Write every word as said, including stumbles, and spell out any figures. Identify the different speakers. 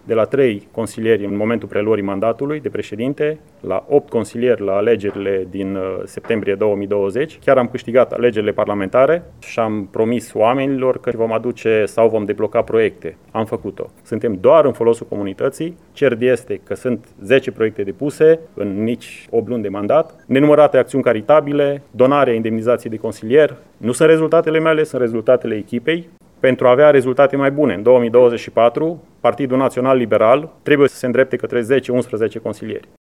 Speaker 1: de la trei consilieri în momentul preluării mandatului de președinte la opt consilieri la alegerile din septembrie două mii douăzeci. Chiar am câștigat alegerile parlamentare și am promis oamenilor că vom aduce sau vom debloca proiecte. Am făcut-o. Suntem doar în folosul comunității. Cert este că sunt zece proiecte depuse în nici opt luni de mandat, nenumărate acțiuni caritabile, donarea indemnizației de consilier. Nu sunt rezultatele mele, sunt rezultatele echipei. Pentru a avea rezultate mai bune în două mii douăzeci și patru, Partidul Național Liberal trebuie să se îndrepte către zece unsprezece consilieri.